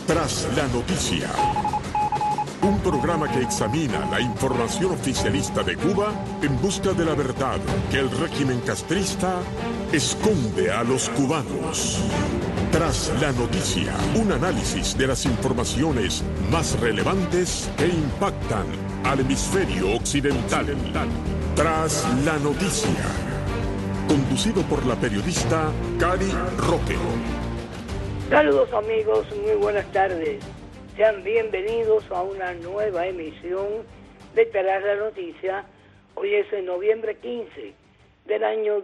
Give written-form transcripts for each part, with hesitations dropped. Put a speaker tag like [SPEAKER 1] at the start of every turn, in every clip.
[SPEAKER 1] Tras la noticia, un programa que examina la información oficialista de Cuba en busca de la verdad que el régimen castrista esconde a los cubanos. Tras la noticia, un análisis de las informaciones más relevantes que impactan al hemisferio occidental. Tras la noticia, conducido por la periodista Cari Roque.
[SPEAKER 2] Saludos amigos, muy buenas tardes. Sean bienvenidos a una nueva emisión de Tras la Noticia. Hoy es el noviembre 15 del año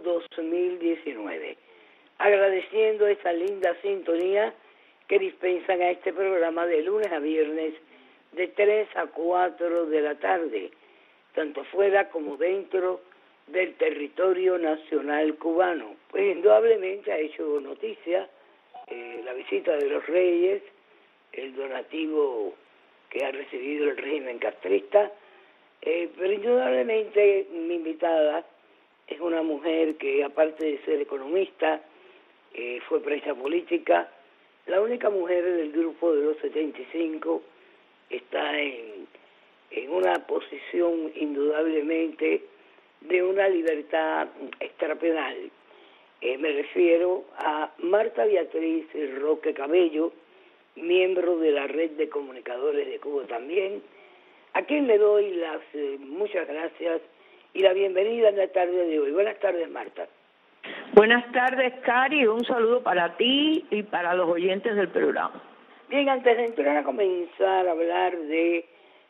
[SPEAKER 2] 2019. Agradeciendo esta linda sintonía que dispensan a este programa de lunes a viernes de 3 a 4 de la tarde, tanto fuera como dentro del territorio nacional cubano. Pues indudablemente ha hecho noticia la visita de los Reyes, el donativo que ha recibido el régimen castrista, pero indudablemente mi invitada es una mujer que, aparte de ser economista, fue presa política, la única mujer del grupo de los 75, está en una posición indudablemente de una libertad extrapenal. Me refiero a Marta Beatriz Roque Cabello, miembro de la Red de Comunicadores de Cuba también, a quien le doy las muchas gracias y la bienvenida en la tarde de hoy. Buenas tardes, Marta.
[SPEAKER 3] Buenas tardes, Cari. Un saludo para ti y para los oyentes del programa.
[SPEAKER 2] Bien, antes de entrar a comenzar a hablar de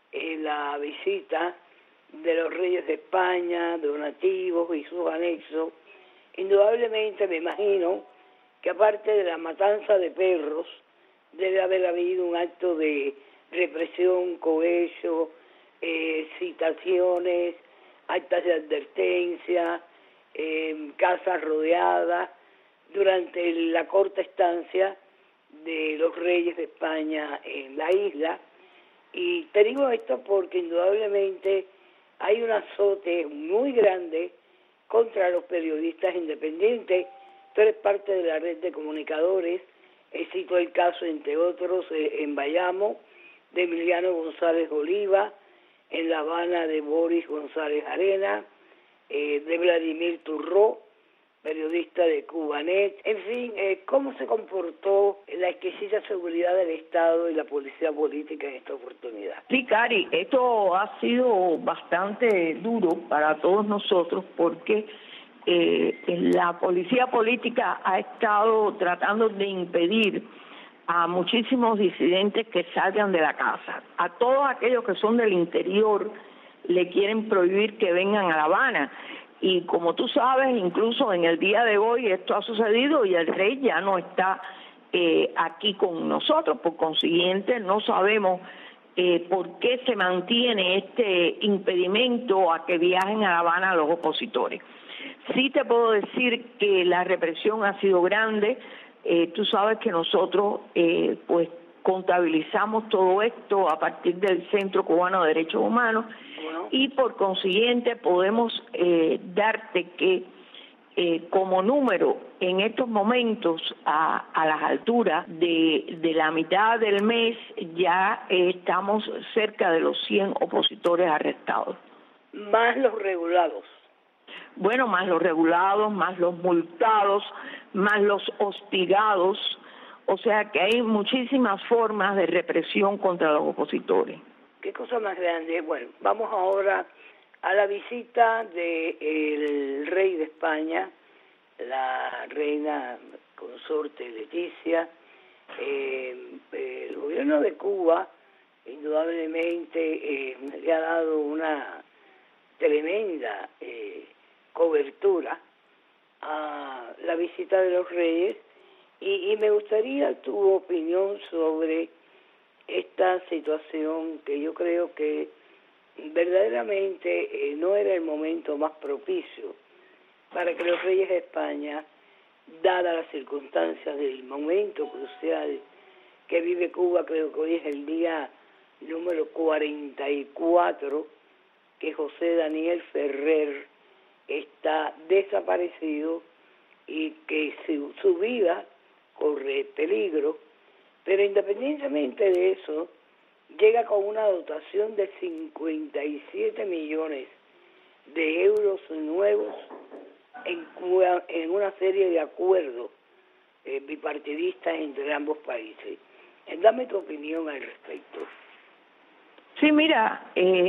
[SPEAKER 2] la visita de los Reyes de España, donativos y sus anexos, indudablemente me imagino que aparte de la matanza de perros, debe haber habido un acto de represión, cohecho, citaciones, actas de advertencia, casas rodeadas durante la corta estancia de los Reyes de España en la isla. Y te digo esto porque indudablemente hay un azote muy grande contra los periodistas independientes. Tú eres parte de la red de comunicadores. Cito el caso, entre otros, en Bayamo, de Emiliano González Oliva, en La Habana de Boris González Arena, de Vladimir Turró, periodista de Cubanet. En fin, cómo se comportó la exquisita seguridad del Estado y la policía política en esta oportunidad.
[SPEAKER 3] Sí, Cari, esto ha sido bastante duro para todos nosotros porque la policía política ha estado tratando de impedir a muchísimos disidentes que salgan de la casa. A todos aquellos que son del interior le quieren prohibir que vengan a La Habana. Y como tú sabes, incluso en el día de hoy esto ha sucedido y el rey ya no está aquí con nosotros. Por consiguiente, no sabemos por qué se mantiene este impedimento a que viajen a La Habana los opositores. Sí te puedo decir que la represión ha sido grande. Tú sabes que nosotros pues contabilizamos todo esto a partir del Centro Cubano de Derechos Humanos y por consiguiente podemos darte que como número en estos momentos a las alturas de la mitad del mes ya estamos cerca de los 100 opositores arrestados.
[SPEAKER 2] Más los regulados.
[SPEAKER 3] Bueno, más los regulados, más los multados, más los hostigados, o sea que hay muchísimas formas de represión contra los opositores.
[SPEAKER 2] Qué cosa más grande. Bueno, vamos ahora a la visita del rey de España, la reina consorte Leticia. El gobierno de Cuba indudablemente le ha dado una tremenda cobertura a la visita de los Reyes y me gustaría tu opinión sobre esta situación que yo creo que verdaderamente no era el momento más propicio para que los Reyes de España, dadas las circunstancias del momento crucial que vive Cuba. Creo que hoy es el día número 44 que José Daniel Ferrer está desaparecido y que su vida corre peligro Pero independientemente de eso, llega con una dotación de 57 millones de euros nuevos en una serie de acuerdos bipartidistas entre ambos países. Dame tu opinión al respecto.
[SPEAKER 3] Sí, mira,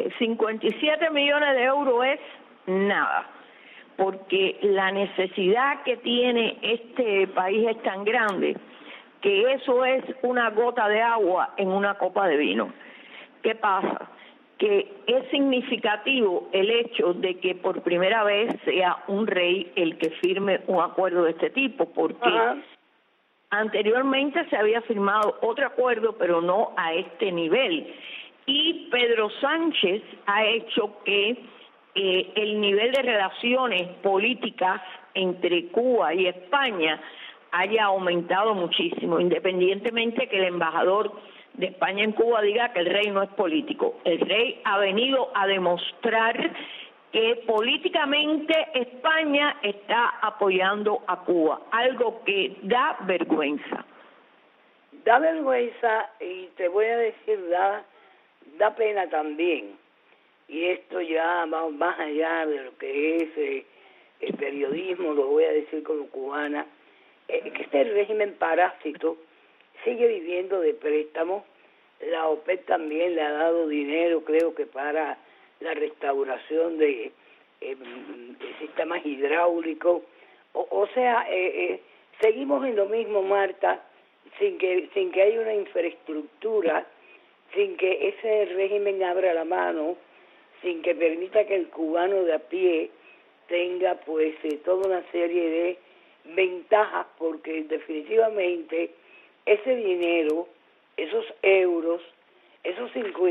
[SPEAKER 3] 57 millones de euros es nada, porque la necesidad que tiene este país es tan grande que eso es una gota de agua en una copa de vino. ¿Qué pasa? Que es significativo el hecho de que por primera vez sea un rey el que firme un acuerdo de este tipo, porque anteriormente se había firmado otro acuerdo, pero no a este nivel. Y Pedro Sánchez ha hecho que el nivel de relaciones políticas entre Cuba y España haya aumentado muchísimo, independientemente que el embajador de España en Cuba diga que el rey no es político. El rey ha venido a demostrar que políticamente España está apoyando a Cuba, algo que da vergüenza.
[SPEAKER 2] Da vergüenza y te voy a decir, da pena también. Y esto ya va más allá de lo que es el periodismo, lo voy a decir como cubana, que este régimen parásito sigue viviendo de préstamos. La OPEP también le ha dado dinero, creo que para la restauración de sistemas hidráulicos. O sea, seguimos en lo mismo, Marta, sin que haya una infraestructura, sin que ese régimen abra la mano, sin que permita que el cubano de a pie tenga pues toda una serie de ventajas, porque definitivamente ese dinero, esos euros, esos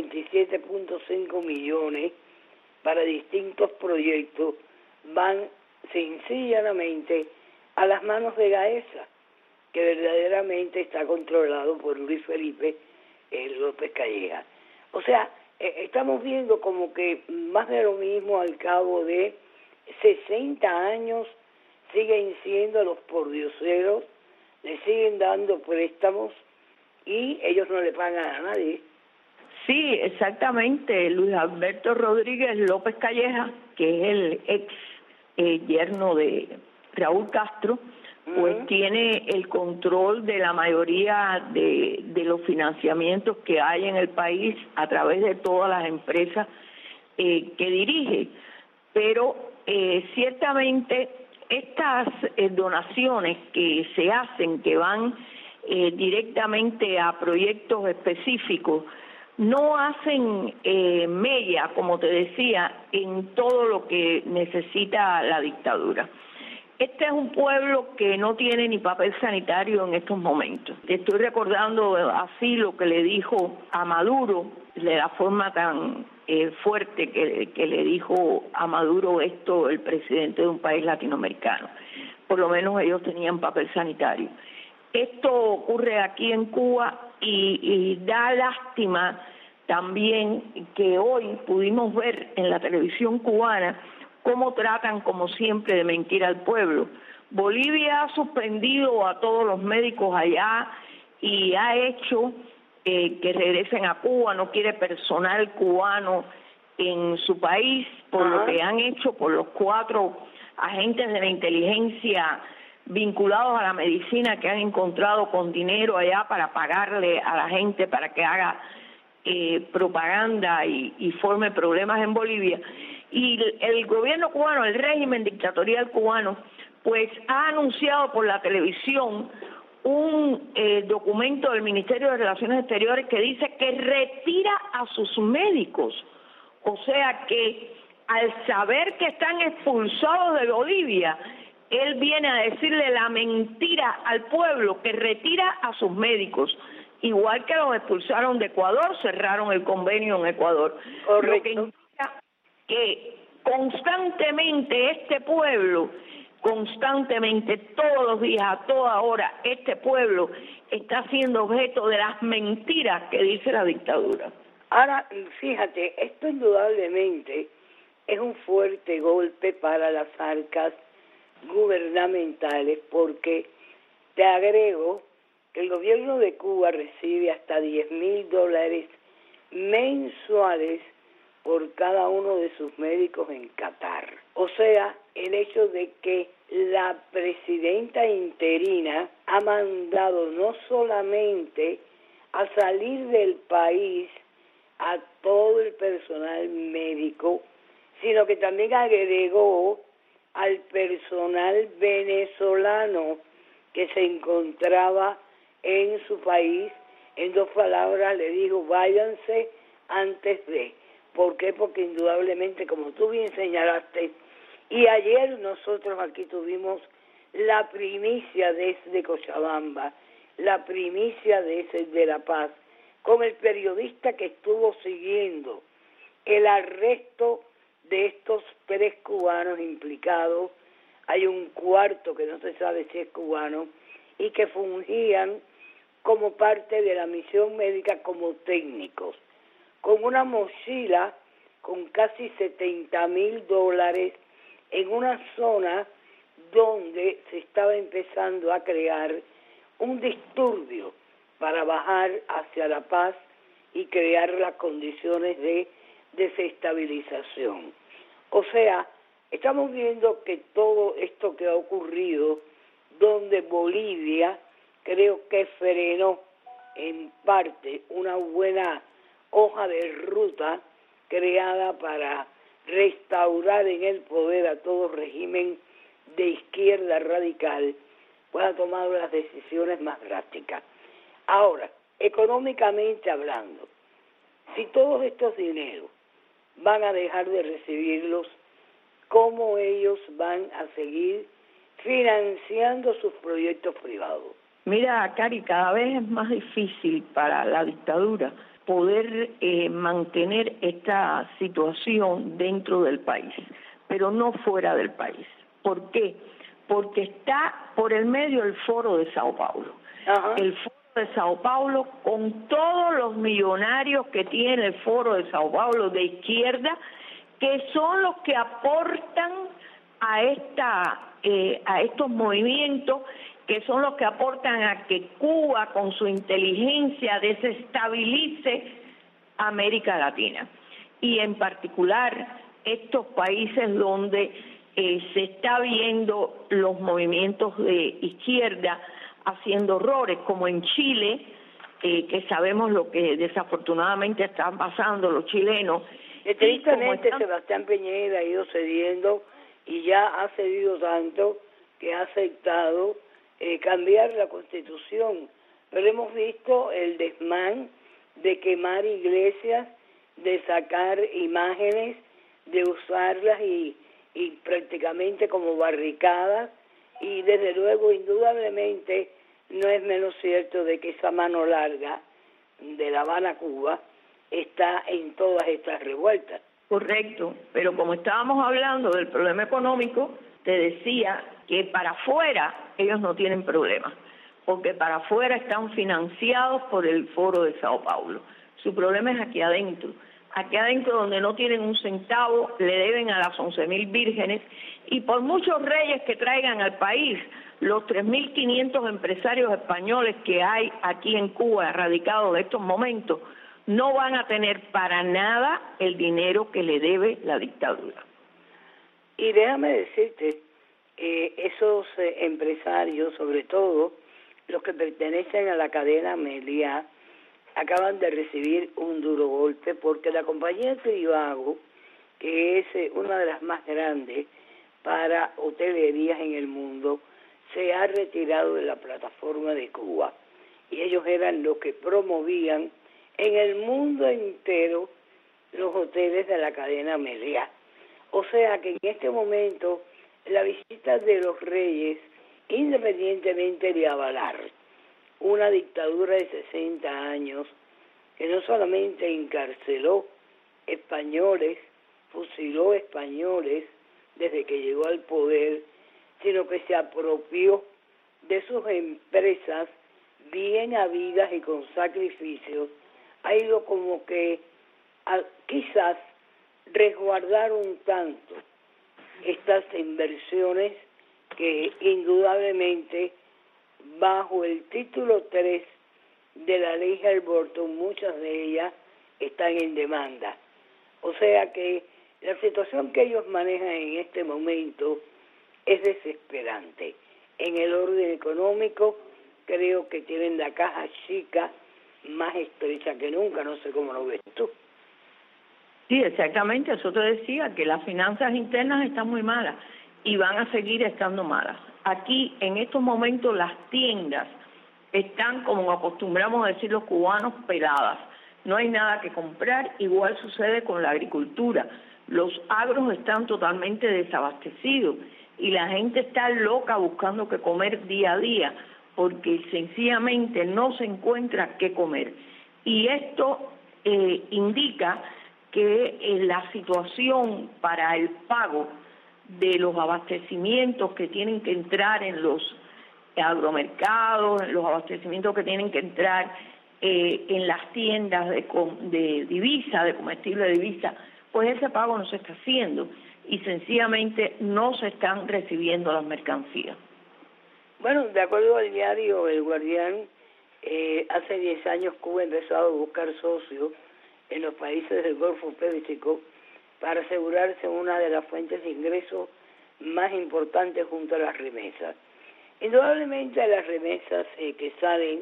[SPEAKER 2] 57.5 millones para distintos proyectos van sencillamente a las manos de Gaesa, que verdaderamente está controlado por Luis Felipe López Calleja. O sea, estamos viendo como que más de lo mismo al cabo de 60 años siguen siendo los pordioseros, le siguen dando préstamos y ellos no le pagan a nadie.
[SPEAKER 3] Sí, exactamente. Luis Alberto Rodríguez López Calleja, que es el ex yerno de Raúl Castro, pues tiene el control de la mayoría de los financiamientos que hay en el país a través de todas las empresas que dirige. Pero ciertamente estas donaciones que se hacen, que van directamente a proyectos específicos, no hacen mella, como te decía, en todo lo que necesita la dictadura. Este es un pueblo que no tiene ni papel sanitario en estos momentos. Te estoy recordando así lo que le dijo a Maduro, de la forma tan fuerte que le dijo a Maduro esto el presidente de un país latinoamericano. Por lo menos ellos tenían papel sanitario. Esto ocurre aquí en Cuba y da lástima también que hoy pudimos ver en la televisión cubana cómo tratan, como siempre, de mentir al pueblo. Bolivia ha suspendido a todos los médicos allá y ha hecho que regresen a Cuba, no quiere personal cubano en su país, por lo que han hecho por los 4 agentes de la inteligencia vinculados a la medicina que han encontrado con dinero allá para pagarle a la gente para que haga propaganda y forme problemas en Bolivia. Y el gobierno cubano, el régimen dictatorial cubano, pues ha anunciado por la televisión un documento del Ministerio de Relaciones Exteriores que dice que retira a sus médicos. O sea que al saber que están expulsados de Bolivia, él viene a decirle la mentira al pueblo que retira a sus médicos. Igual que los expulsaron de Ecuador, cerraron el convenio en Ecuador.
[SPEAKER 2] Correcto.
[SPEAKER 3] Lo que indica que constantemente este pueblo, constantemente, todos los días, a toda hora, este pueblo está siendo objeto de las mentiras que dice la dictadura.
[SPEAKER 2] Ahora, fíjate, esto indudablemente es un fuerte golpe para las arcas gubernamentales, porque te agrego que el gobierno de Cuba recibe hasta $10,000 mensuales por cada uno de sus médicos en Qatar. O sea, el hecho de que la presidenta interina ha mandado no solamente a salir del país a todo el personal médico, sino que también agregó al personal venezolano que se encontraba en su país. En 2 palabras le dijo, váyanse antes de. ¿Por qué? Porque indudablemente, como tú bien señalaste, y ayer nosotros aquí tuvimos la primicia desde Cochabamba, la primicia de La Paz, con el periodista que estuvo siguiendo el arresto de estos 3 cubanos implicados. Hay un cuarto que no se sabe si es cubano, y que fungían como parte de la misión médica como técnicos, con una mochila con casi $70,000 en una zona donde se estaba empezando a crear un disturbio para bajar hacia La Paz y crear las condiciones de desestabilización. O sea, estamos viendo que todo esto que ha ocurrido, donde Bolivia creo que frenó en parte una buena hoja de ruta creada para restaurar en el poder a todo régimen de izquierda radical, pues ha tomado las decisiones más drásticas. Ahora, económicamente hablando, si todos estos dineros van a dejar de recibirlos, ¿cómo ellos van a seguir financiando sus proyectos privados?
[SPEAKER 3] Mira, Cari, cada vez es más difícil para la dictadura poder mantener esta situación dentro del país, pero no fuera del país. ¿Por qué? Porque está por el medio el Foro de Sao Paulo.
[SPEAKER 2] Ajá.
[SPEAKER 3] El Foro de Sao Paulo, con todos los millonarios que tiene el Foro de Sao Paulo de izquierda, que son los que aportan a estos movimientos, que son los que aportan a que Cuba con su inteligencia desestabilice América Latina. Y en particular estos países donde se está viendo los movimientos de izquierda haciendo horrores, como en Chile, que sabemos lo que desafortunadamente están pasando los chilenos.
[SPEAKER 2] Que tristemente Sebastián Piñera ha ido cediendo, y ya ha cedido tanto que ha aceptado cambiar la Constitución, pero hemos visto el desmán de quemar iglesias, de sacar imágenes, de usarlas y prácticamente como barricadas, y desde luego indudablemente no es menos cierto de que esa mano larga de La Habana a Cuba está en todas estas revueltas.
[SPEAKER 3] Correcto, pero como estábamos hablando del problema económico, te decía que para afuera ellos no tienen problema, porque para afuera están financiados por el Foro de Sao Paulo. Su problema es aquí adentro donde no tienen un centavo, le deben a las 11,000 vírgenes, y por muchos reyes que traigan al país, los 3.500 empresarios españoles que hay aquí en Cuba radicados en estos momentos, no van a tener para nada el dinero que le debe la dictadura.
[SPEAKER 2] Y déjame decirte, esos empresarios, sobre todo los que pertenecen a la cadena Meliá, acaban de recibir un duro golpe porque la compañía Trivago, que es una de las más grandes para hotelerías en el mundo, se ha retirado de la plataforma de Cuba, y ellos eran los que promovían en el mundo entero los hoteles de la cadena Meliá. O sea que en este momento la visita de los reyes, independientemente de avalar una dictadura de 60 años que no solamente encarceló españoles, fusiló españoles desde que llegó al poder, sino que se apropió de sus empresas bien habidas y con sacrificios, ha ido como que quizás resguardar un tanto estas inversiones que indudablemente bajo el título 3 de la ley Halliburton, muchas de ellas están en demanda. O sea que la situación que ellos manejan en este momento es desesperante. En el orden económico, creo que tienen la caja chica más estrecha que nunca, no sé cómo lo ves tú.
[SPEAKER 3] Sí, exactamente, eso te decía, que las finanzas internas están muy malas y van a seguir estando malas. Aquí, en estos momentos, las tiendas están, como acostumbramos a decir los cubanos, peladas. No hay nada que comprar, igual sucede con la agricultura. Los agros están totalmente desabastecidos y la gente está loca buscando qué comer día a día porque sencillamente no se encuentra qué comer. Y esto indica que la situación para el pago de los abastecimientos que tienen que entrar en los agromercados, en los abastecimientos que tienen que entrar en las tiendas de divisa, de comestible de divisa, pues ese pago no se está haciendo y sencillamente no se están recibiendo las mercancías.
[SPEAKER 2] Bueno, de acuerdo al diario El Guardián, hace 10 años Cuba empezó a buscar socios en los países del Golfo Pérsico para asegurarse una de las fuentes de ingresos más importantes junto a las remesas. Indudablemente las remesas que salen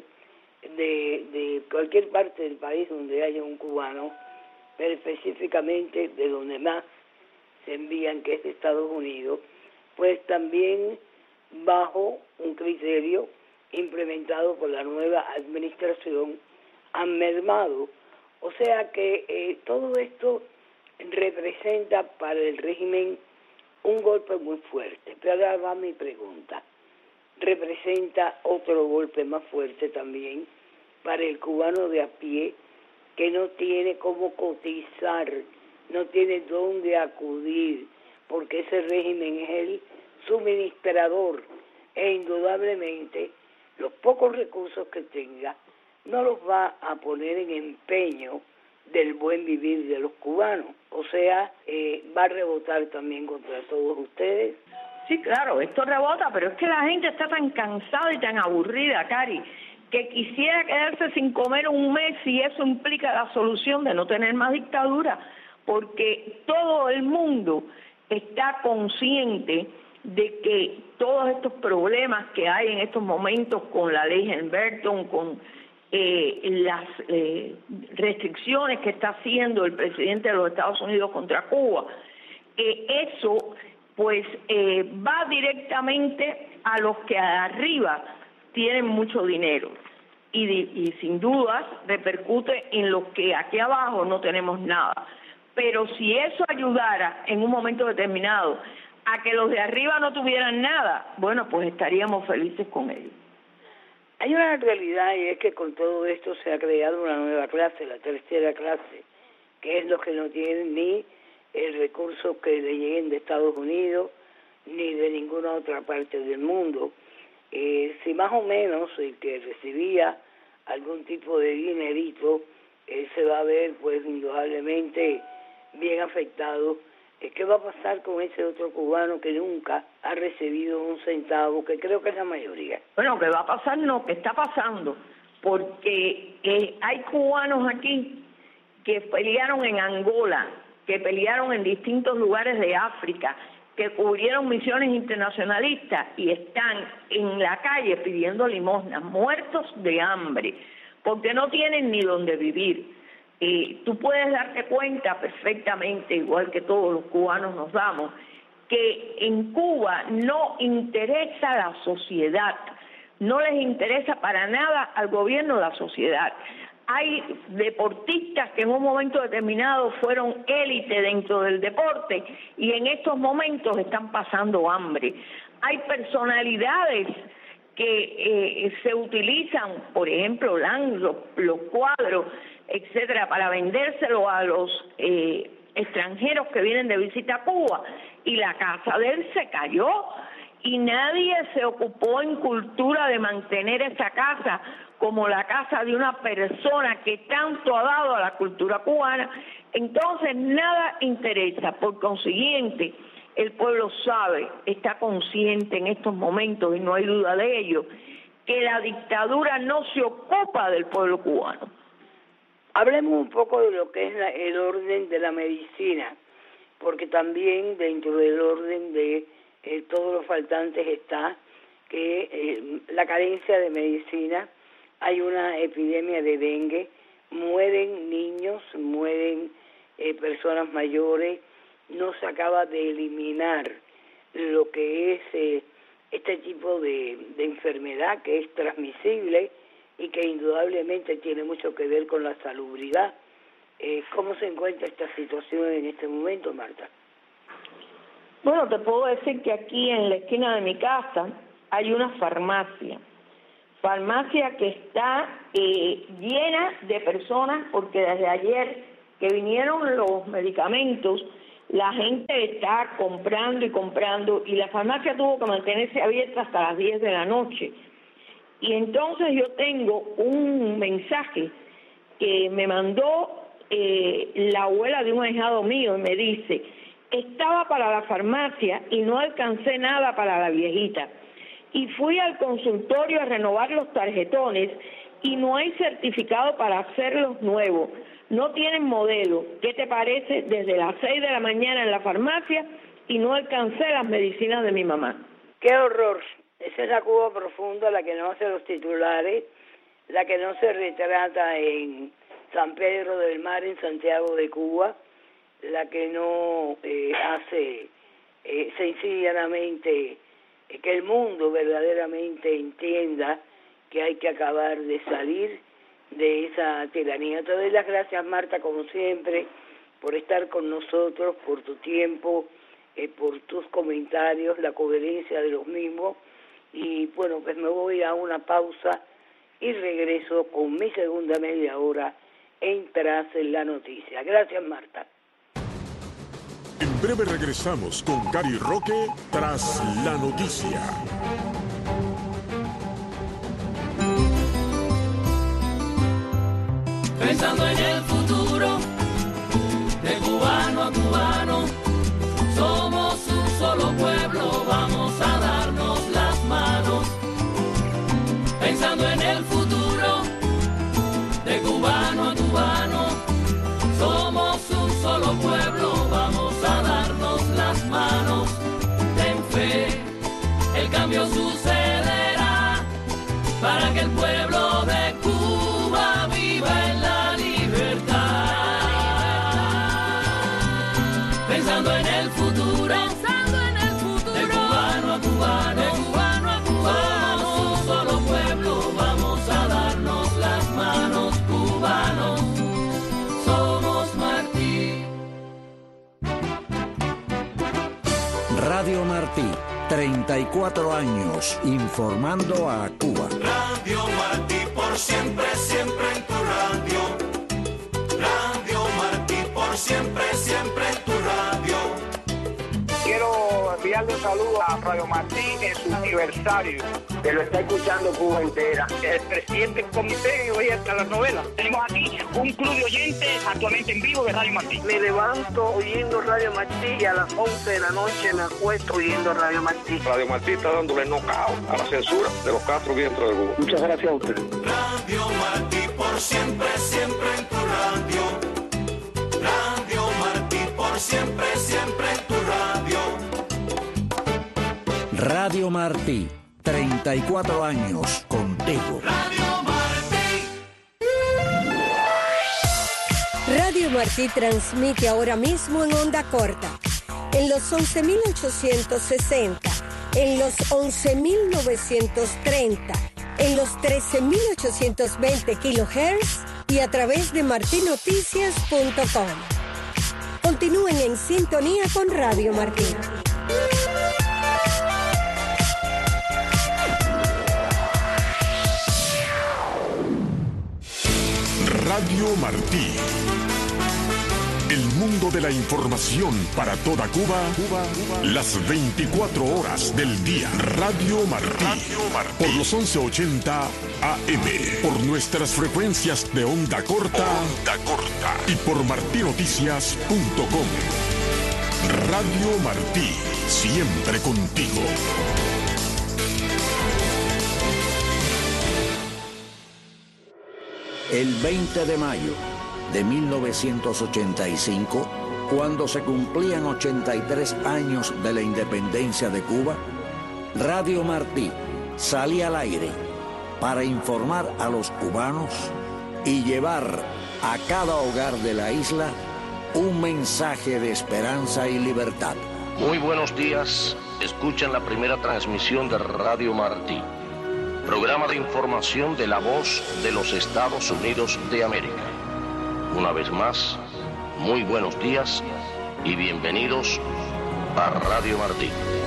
[SPEAKER 2] de cualquier parte del país donde haya un cubano, pero específicamente de donde más se envían, que es de Estados Unidos, pues también bajo un criterio implementado por la nueva administración han mermado. O sea que todo esto representa para el régimen un golpe muy fuerte. Pero ahora va mi pregunta. Representa otro golpe más fuerte también para el cubano de a pie que no tiene cómo cotizar, no tiene dónde acudir, porque ese régimen es el suministrador e indudablemente los pocos recursos que tenga no los va a poner en empeño del buen vivir de los cubanos. O sea, va a rebotar también contra todos ustedes.
[SPEAKER 3] Sí, claro, esto rebota, pero es que la gente está tan cansada y tan aburrida, Cari, que quisiera quedarse sin comer un mes y eso implica la solución de no tener más dictadura, porque todo el mundo está consciente de que todos estos problemas que hay en estos momentos con la ley Halliburton, con las restricciones que está haciendo el presidente de los Estados Unidos contra Cuba, eso pues va directamente a los que arriba tienen mucho dinero y sin dudas repercute en los que aquí abajo no tenemos nada. Pero si eso ayudara en un momento determinado a que los de arriba no tuvieran nada, bueno, pues estaríamos felices con ellos.
[SPEAKER 2] Hay una realidad y es que con todo esto se ha creado una nueva clase, la tercera clase, que es los que no tienen ni el recurso que le lleguen de Estados Unidos ni de ninguna otra parte del mundo. Si más o menos el que recibía algún tipo de dinerito se va a ver pues indudablemente bien afectado. ¿Qué va a pasar con ese otro cubano que nunca ha recibido un centavo, que creo que es la mayoría?
[SPEAKER 3] Bueno, ¿qué va a pasar? No, ¿qué está pasando? Porque hay cubanos aquí que pelearon en Angola, que pelearon en distintos lugares de África, que cubrieron misiones internacionalistas y están en la calle pidiendo limosnas, muertos de hambre, porque no tienen ni dónde vivir. Tú puedes darte cuenta perfectamente, igual que todos los cubanos nos damos, que en Cuba no interesa la sociedad, no les interesa para nada al gobierno la sociedad. Hay deportistas que en un momento determinado fueron élite dentro del deporte y en estos momentos están pasando hambre. Hay personalidades que se utilizan, por ejemplo, los cuadros, etcétera, para vendérselo a los extranjeros que vienen de visita a Cuba, y la casa de él se cayó y nadie se ocupó en cultura de mantener esa casa como la casa de una persona que tanto ha dado a la cultura cubana. Entonces nada interesa. Por consiguiente, el pueblo sabe, está consciente en estos momentos, y no hay duda de ello, que la dictadura no se ocupa del pueblo cubano.
[SPEAKER 2] Hablemos un poco de lo que es el orden de la medicina, porque también dentro del orden de todos los faltantes está que la carencia de medicina, hay una epidemia de dengue, mueren niños, mueren personas mayores, no se acaba de eliminar lo que es este tipo de enfermedad que es transmisible y que indudablemente tiene mucho que ver con la salubridad. ¿Cómo se encuentra esta situación en este momento, Marta?
[SPEAKER 3] Bueno, te puedo decir que aquí en la esquina de mi casa hay una farmacia que está llena de personas, porque desde ayer que vinieron los medicamentos, la gente está comprando y comprando, y la farmacia tuvo que mantenerse abierta hasta las 10 de la noche. Y entonces yo tengo un mensaje que me mandó la abuela de un ahijado mío, y me dice: estaba para la farmacia y no alcancé nada para la viejita. Y fui al consultorio a renovar los tarjetones y no hay certificado para hacerlos nuevos. No tienen modelo. ¿Qué te parece? Desde las 6 de la mañana en la farmacia y no alcancé las medicinas de mi mamá.
[SPEAKER 2] ¡Qué horror! Esa es la Cuba profunda, la que no hace los titulares, la que no se retrata en San Pedro del Mar, en Santiago de Cuba, la que no hace sencillamente que el mundo verdaderamente entienda que hay que acabar de salir de esa tiranía. Te doy las gracias, Marta, como siempre, por estar con nosotros, por tu tiempo, por tus comentarios, la coherencia de los mismos. Y bueno, pues me voy a una pausa y regreso con mi segunda media hora en Tras la Noticia. Gracias, Marta.
[SPEAKER 1] En breve regresamos con Gary Roque Tras la Noticia.
[SPEAKER 4] Pensando en el futuro, de cubano a cubano, somos un solo pueblo, vamos a darnos las manos. Pensando en el futuro, de cubano a cubano, somos un solo pueblo, vamos a darnos las manos. Ten fe, el cambio sucederá, para que el pueblo de Cuba viva en la libertad. Pensando en el futuro, de cubano a cubano, somos un solo pueblo, vamos a darnos las manos, cubanos, somos Martí.
[SPEAKER 5] Radio Martí, 34 años informando a Cuba.
[SPEAKER 6] Radio Martí, por siempre, siempre en tu radio. Radio Martí, por siempre, siempre en tu radio.
[SPEAKER 7] Quiero enviarle un saludo a Radio Martí en su aniversario, que lo está escuchando Cuba entera. El presidente comité hoy hasta las novelas. Tenemos aquí un club de oyentes actualmente en vivo de Radio Martí.
[SPEAKER 2] Me levanto oyendo Radio Martí y a las 11 de la noche me acuesto oyendo Radio Martí.
[SPEAKER 8] Radio Martí está dándole knockout a la censura de los Castro dentro de Cuba.
[SPEAKER 7] Muchas gracias a usted.
[SPEAKER 6] Radio Martí, por siempre, siempre en tu radio. Radio Martí, por siempre, siempre en tu radio.
[SPEAKER 5] Radio Martí, 34 años contigo.
[SPEAKER 6] Radio Martí.
[SPEAKER 9] Radio Martí transmite ahora mismo en onda corta, en los 11.860, en los 11.930, en los 13.820 kHz y a través de martinoticias.com. Continúen en sintonía con Radio Martí.
[SPEAKER 1] Radio Martí. El mundo de la información para toda Cuba, las 24 horas del día. Radio Martí. Por los 1180 AM. Por nuestras frecuencias de onda corta. Y por martinoticias.com. Radio Martí. Siempre contigo.
[SPEAKER 5] El 20 de mayo de 1985, cuando se cumplían 83 años de la independencia de Cuba, Radio Martí salía al aire para informar a los cubanos y llevar a cada hogar de la isla un mensaje de esperanza y libertad.
[SPEAKER 10] Muy buenos días, escuchan la primera transmisión de Radio Martí, programa de información de la voz de los Estados Unidos de América. Una vez más, muy buenos días y bienvenidos a Radio Martí.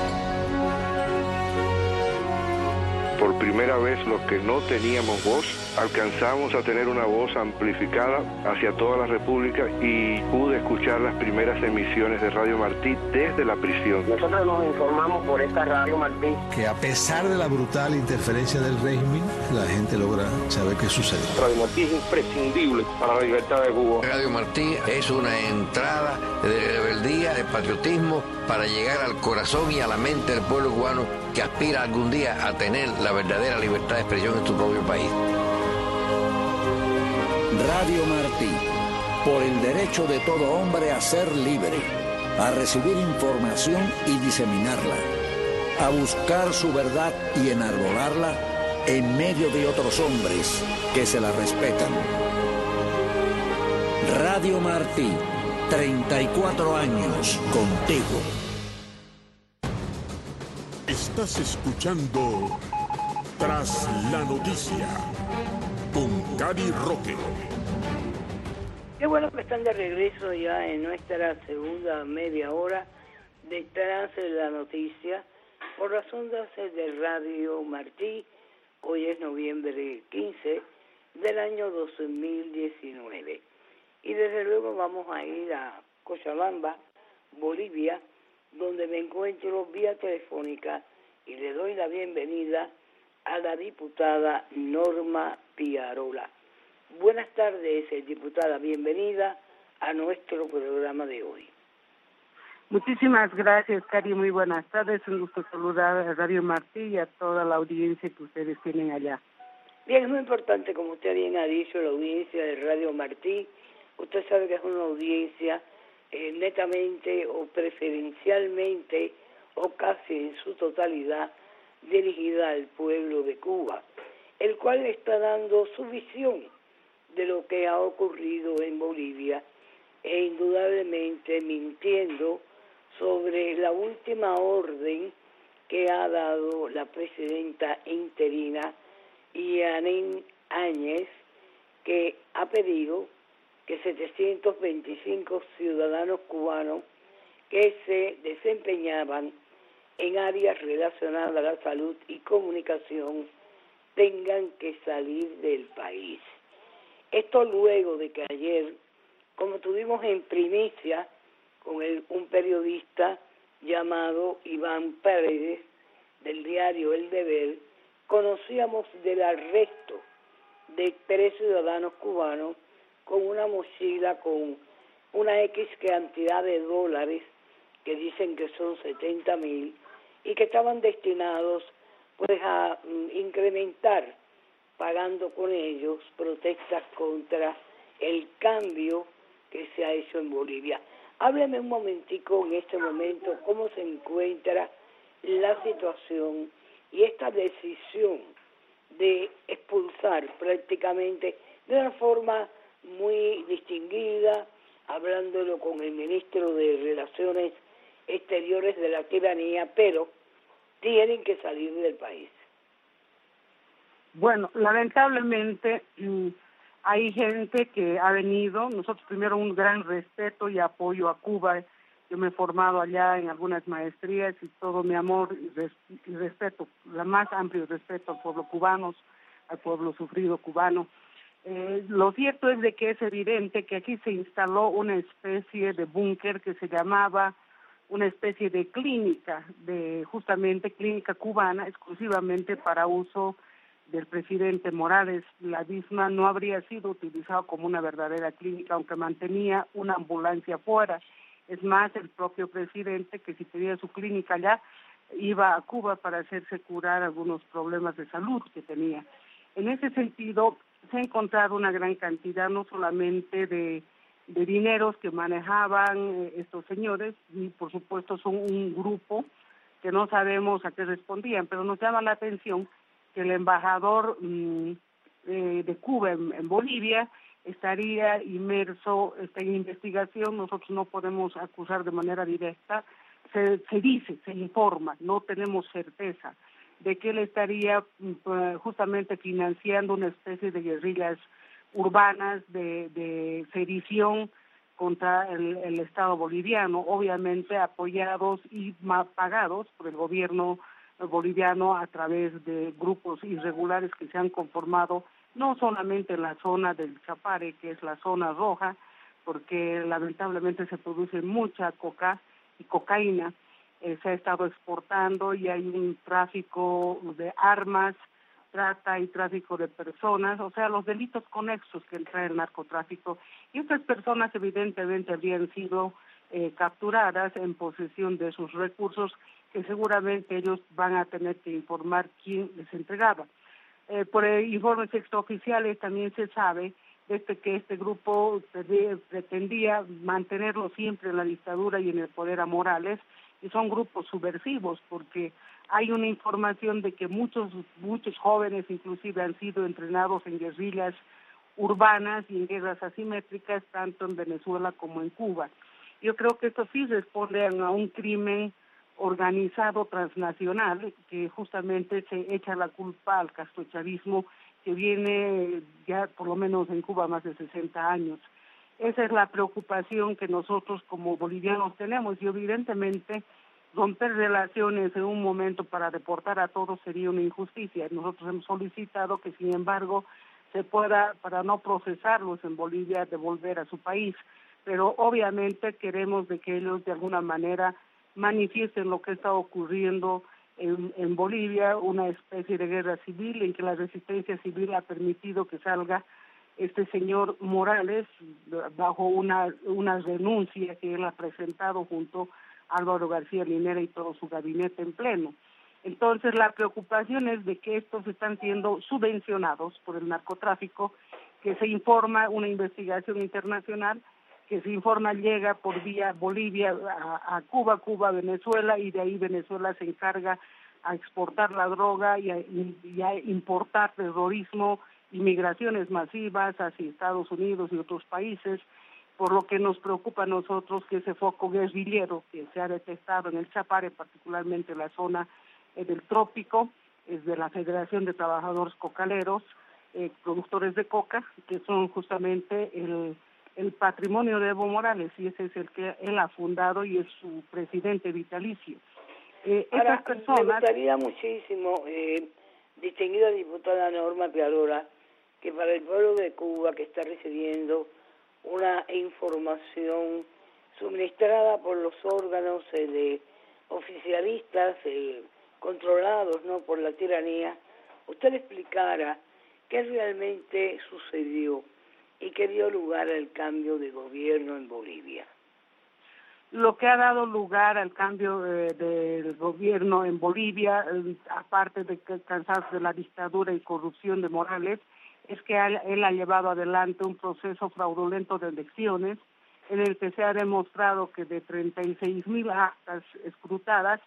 [SPEAKER 8] Por primera vez, los que no teníamos voz, alcanzamos a tener una voz amplificada hacia toda la República y pude escuchar las primeras emisiones de Radio Martí desde la prisión.
[SPEAKER 7] Nosotros nos informamos por esta Radio Martí.
[SPEAKER 11] Que a pesar de la brutal interferencia del régimen, la gente logra saber qué sucede.
[SPEAKER 8] Radio Martí es imprescindible para la libertad de Cuba.
[SPEAKER 12] Radio Martí es una entrada de rebeldía, de patriotismo, para llegar al corazón y a la mente del pueblo cubano que aspira algún día a tener la verdadera libertad de expresión en su propio país.
[SPEAKER 5] Radio Martí, por el derecho de todo hombre a ser libre, a recibir información y diseminarla, a buscar su verdad y enarbolarla en medio de otros hombres que se la respetan. Radio Martí, 34 años contigo.
[SPEAKER 1] Estás escuchando Tras la Noticia con Cari Roque.
[SPEAKER 2] Qué bueno que están de regreso ya en nuestra segunda media hora de Tras la Noticia por las ondas de Radio Martí. Hoy es noviembre 15 del año 2019. Y desde luego vamos a ir a Cochabamba, Bolivia, donde me encuentro vía telefónica y le doy la bienvenida a la diputada Norma Piarola. Buenas tardes, diputada, bienvenida a nuestro programa de hoy.
[SPEAKER 13] Muchísimas gracias, Cari, muy buenas tardes, un gusto saludar a Radio Martí y a toda la audiencia que ustedes tienen allá.
[SPEAKER 2] Bien, es muy importante, como usted bien ha dicho, la audiencia de Radio Martí. Usted sabe que es una audiencia netamente o preferencialmente o casi en su totalidad dirigida al pueblo de Cuba, el cual está dando su visión de lo que ha ocurrido en Bolivia e indudablemente mintiendo sobre la última orden que ha dado la presidenta interina Yanine Áñez, que ha pedido que 725 ciudadanos cubanos que se desempeñaban en áreas relacionadas a la salud y comunicación tengan que salir del país. Esto luego de que ayer, como tuvimos en primicia con un periodista llamado Iván Paredes del diario El Deber, conocíamos del arresto de 3 ciudadanos cubanos con una mochila con una X cantidad de dólares que dicen que son 70,000 y que estaban destinados pues a incrementar, pagando con ellos protestas contra el cambio que se ha hecho en Bolivia. Hábleme un momentico en este momento cómo se encuentra la situación y esta decisión de expulsar prácticamente de una forma muy distinguida, hablándolo con el ministro de Relaciones Exteriores de la tiranía, pero tienen que salir del país.
[SPEAKER 13] Bueno, lamentablemente hay gente que ha venido, nosotros primero un gran respeto y apoyo a Cuba. Yo me he formado allá en algunas maestrías y todo mi amor y respeto, la más amplio respeto al pueblo cubano, al pueblo sufrido cubano. Lo cierto es de que es evidente que aquí se instaló una especie de búnker que se llamaba una especie de clínica, justamente clínica cubana, exclusivamente para uso del presidente Morales. La misma no habría sido utilizada como una verdadera clínica, aunque mantenía una ambulancia afuera. Es más, el propio presidente, que si tenía su clínica allá, iba a Cuba para hacerse curar algunos problemas de salud que tenía. En ese sentido, se ha encontrado una gran cantidad no solamente de dineros que manejaban estos señores, y por supuesto son un grupo que no sabemos a qué respondían, pero nos llama la atención que el embajador de Cuba en Bolivia estaría inmerso en investigación. Nosotros no podemos acusar de manera directa, se dice, se informa, no tenemos certeza de que él estaría justamente financiando una especie de guerrillas urbanas de sedición contra el Estado boliviano, obviamente apoyados y pagados por el gobierno boliviano a través de grupos irregulares que se han conformado no solamente en la zona del Chapare, que es la zona roja, porque lamentablemente se produce mucha coca y cocaína, se ha estado exportando y hay un tráfico de armas, trata y tráfico de personas, o sea, los delitos conexos que trae el narcotráfico. Y estas personas evidentemente habían sido capturadas en posesión de sus recursos, que seguramente ellos van a tener que informar quién les entregaba. Por informes extraoficiales también se sabe que este grupo pretendía mantenerlo siempre en la dictadura y en el poder a Morales, y son grupos subversivos porque hay una información de que muchos jóvenes inclusive han sido entrenados en guerrillas urbanas y en guerras asimétricas tanto en Venezuela como en Cuba. Yo creo que esto sí responde a un crimen organizado transnacional que justamente se echa la culpa al castrochavismo que viene ya por lo menos en Cuba más de 60 años. Esa es la preocupación que nosotros como bolivianos tenemos y evidentemente romper relaciones en un momento para deportar a todos sería una injusticia. Nosotros hemos solicitado que sin embargo se pueda, para no procesarlos en Bolivia, devolver a su país, pero obviamente queremos de que ellos de alguna manera manifiesten lo que está ocurriendo en Bolivia, una especie de guerra civil en que la resistencia civil ha permitido que salga este señor Morales bajo una renuncia que él ha presentado junto a Álvaro García Linera y todo su gabinete en pleno. Entonces la preocupación es de que estos están siendo subvencionados por el narcotráfico, que se informa una investigación internacional, que se informa llega por vía Bolivia a Cuba, Cuba a Venezuela, y de ahí Venezuela se encarga a exportar la droga y a importar terrorismo, inmigraciones masivas hacia Estados Unidos y otros países, por lo que nos preocupa a nosotros que ese foco guerrillero que se ha detectado en el Chapare, particularmente en la zona del trópico, es de la Federación de Trabajadores Cocaleros, productores de coca, que son justamente el patrimonio de Evo Morales, y ese es el que él ha fundado y es su presidente vitalicio.
[SPEAKER 2] Ahora, me gustaría muchísimo, distinguida diputada Norma Pialora, que para el pueblo de Cuba que está recibiendo una información suministrada por los órganos de oficialistas controlados no por la tiranía, usted explicara qué realmente sucedió y qué dio lugar al cambio de gobierno en Bolivia.
[SPEAKER 13] Lo que ha dado lugar al cambio del gobierno en Bolivia, aparte de que cansarse de la dictadura y corrupción de Morales, es que él ha llevado adelante un proceso fraudulento de elecciones en el que se ha demostrado que de 36,000 actas escrutadas,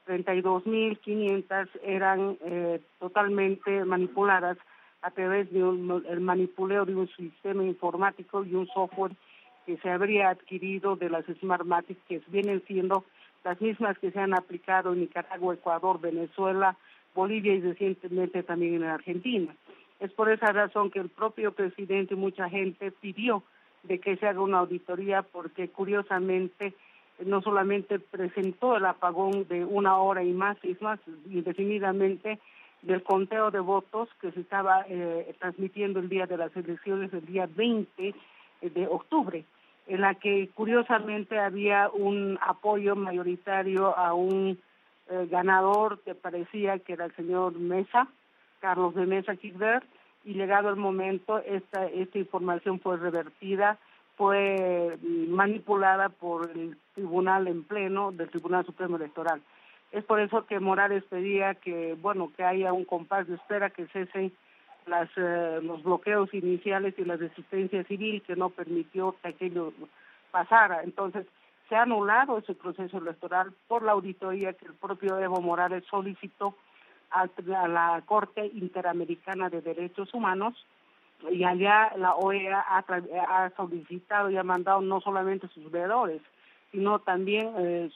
[SPEAKER 13] 32,500 eran totalmente manipuladas a través de el manipuleo de un sistema informático y un software que se habría adquirido de las Smartmatic, que vienen siendo las mismas que se han aplicado en Nicaragua, Ecuador, Venezuela, Bolivia y recientemente también en Argentina. Es por esa razón que el propio presidente y mucha gente pidió de que se haga una auditoría, porque curiosamente no solamente presentó el apagón de 1 hora y más, indefinidamente del conteo de votos que se estaba transmitiendo el día de las elecciones, el día 20 de octubre, en la que curiosamente había un apoyo mayoritario a un ganador que parecía que era el señor Mesa, Carlos de Mesa Kirchner, y llegado el momento esta información fue revertida, fue manipulada por el tribunal en pleno del Tribunal Supremo Electoral. Es por eso que Morales pedía que haya un compás de espera, que cesen los bloqueos iniciales y la resistencia civil que no permitió que aquello pasara. Entonces, se ha anulado ese proceso electoral por la auditoría que el propio Evo Morales solicitó a la Corte Interamericana de Derechos Humanos, y allá la OEA ha solicitado y ha mandado no solamente sus veedores, sino también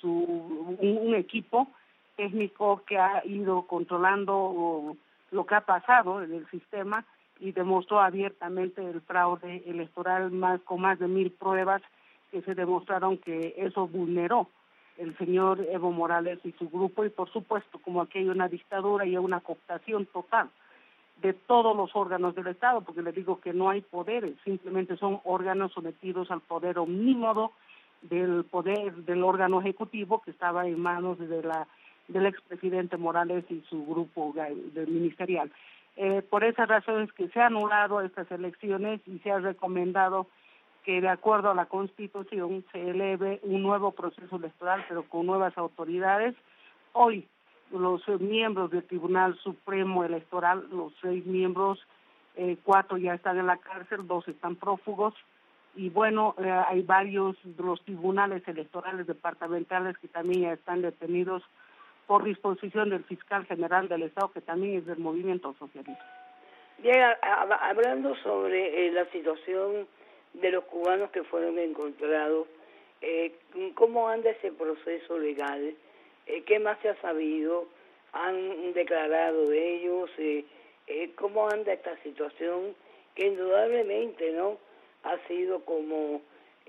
[SPEAKER 13] un equipo técnico que ha ido controlando lo que ha pasado en el sistema y demostró abiertamente el fraude electoral con más de 1,000 pruebas que se demostraron que eso vulneró el señor Evo Morales y su grupo, y por supuesto, como aquí hay una dictadura y hay una cooptación total de todos los órganos del Estado, porque les digo que no hay poderes, simplemente son órganos sometidos al poder omnímodo del poder del órgano ejecutivo que estaba en manos del expresidente Morales y su grupo ministerial. Por esas razones que se han anulado estas elecciones y se ha recomendado que de acuerdo a la Constitución se eleve un nuevo proceso electoral, pero con nuevas autoridades. Hoy los miembros del Tribunal Supremo Electoral, los 6 miembros, 4 ya están en la cárcel, 2 están prófugos, y bueno, hay varios de los tribunales electorales departamentales que también ya están detenidos por disposición del fiscal general del Estado, que también es del movimiento socialista.
[SPEAKER 2] Bien, hablando sobre la situación de los cubanos que fueron encontrados, ¿cómo anda ese proceso legal? ¿Qué más se ha sabido? ¿Han declarado de ellos? ¿Cómo anda esta situación? Que indudablemente, ¿no?, ha sido como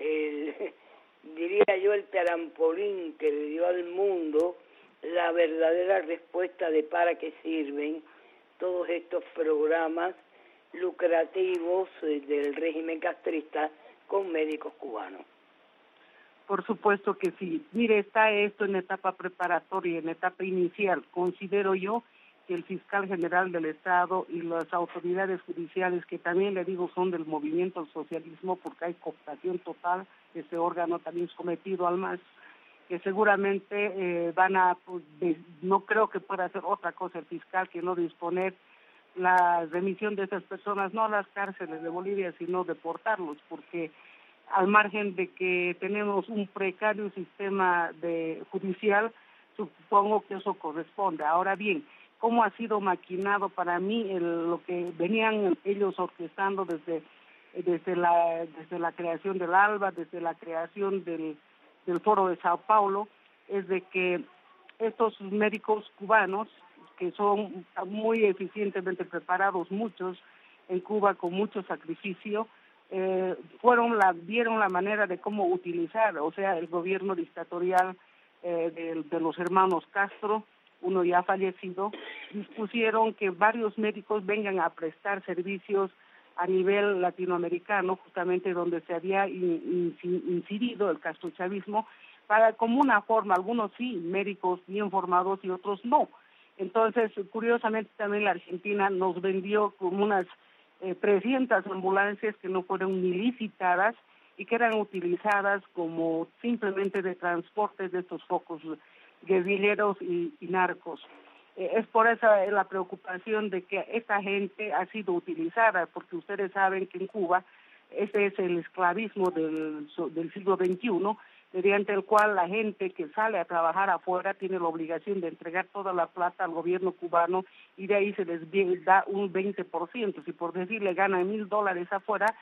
[SPEAKER 2] diría yo, el trampolín que le dio al mundo la verdadera respuesta de para qué sirven todos estos programas lucrativos del régimen castrista con médicos cubanos.
[SPEAKER 13] Por supuesto que sí. Mire, está esto en etapa preparatoria, en etapa inicial. Considero yo que el fiscal general del Estado y las autoridades judiciales, que también le digo son del movimiento al socialismo, porque hay cooptación total, ese órgano también sometido al MAS, que seguramente no creo que pueda hacer otra cosa el fiscal que no disponer la remisión de estas personas, no a las cárceles de Bolivia, sino deportarlos, porque al margen de que tenemos un precario sistema judicial, supongo que eso corresponde. Ahora bien, ¿cómo ha sido maquinado para mí lo que venían ellos orquestando desde la creación del ALBA, desde la creación del Foro de Sao Paulo? Es de que estos médicos cubanos, que son muy eficientemente preparados, muchos en Cuba con mucho sacrificio, vieron la manera de cómo utilizar, o sea, el gobierno dictatorial de los hermanos Castro, uno ya fallecido, dispusieron que varios médicos vengan a prestar servicios a nivel latinoamericano, justamente donde se había incidido el castrochavismo, como una forma, algunos sí, médicos bien formados y otros no. Entonces, curiosamente también la Argentina nos vendió como unas 300 ambulancias que no fueron ni licitadas y que eran utilizadas como simplemente de transporte de estos focos guerrilleros y narcos. Es por esa la preocupación de que esta gente ha sido utilizada, porque ustedes saben que en Cuba ese es el esclavismo del siglo XXI, mediante el cual la gente que sale a trabajar afuera tiene la obligación de entregar toda la plata al gobierno cubano y de ahí se les da un 20%. Si por decirle ganan $1,000 afuera,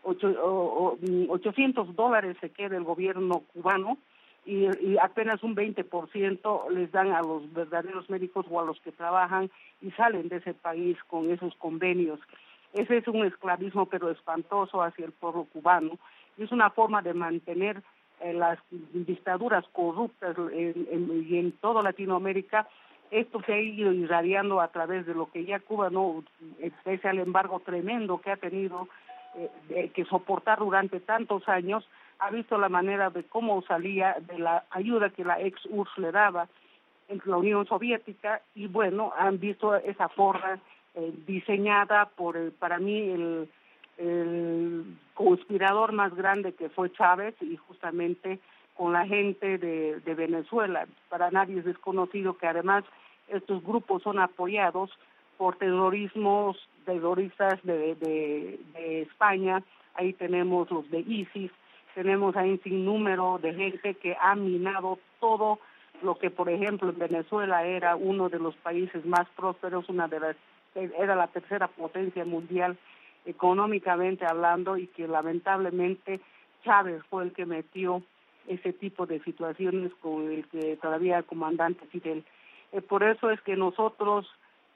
[SPEAKER 13] $800 se queda el gobierno cubano y apenas un 20% les dan a los verdaderos médicos o a los que trabajan y salen de ese país con esos convenios. Ese es un esclavismo pero espantoso hacia el pueblo cubano y es una forma de mantener las dictaduras corruptas y en toda Latinoamérica. Esto se ha ido irradiando a través de lo que ya Cuba, pese al embargo tremendo que ha tenido que soportar durante tantos años, ha visto la manera de cómo salía de la ayuda que la ex-URSS le daba en la Unión Soviética y bueno, han visto esa forma diseñada para mí el conspirador más grande que fue Chávez y justamente con la gente de Venezuela. Para nadie es desconocido que además estos grupos son apoyados por terrorismos terroristas de España, ahí tenemos los de ISIS, tenemos ahí un sinnúmero de gente que ha minado todo lo que, por ejemplo, en Venezuela era uno de los países más prósperos, era la tercera potencia mundial económicamente hablando, y que lamentablemente Chávez fue el que metió ese tipo de situaciones con el que todavía el comandante Fidel. Por eso es que nosotros,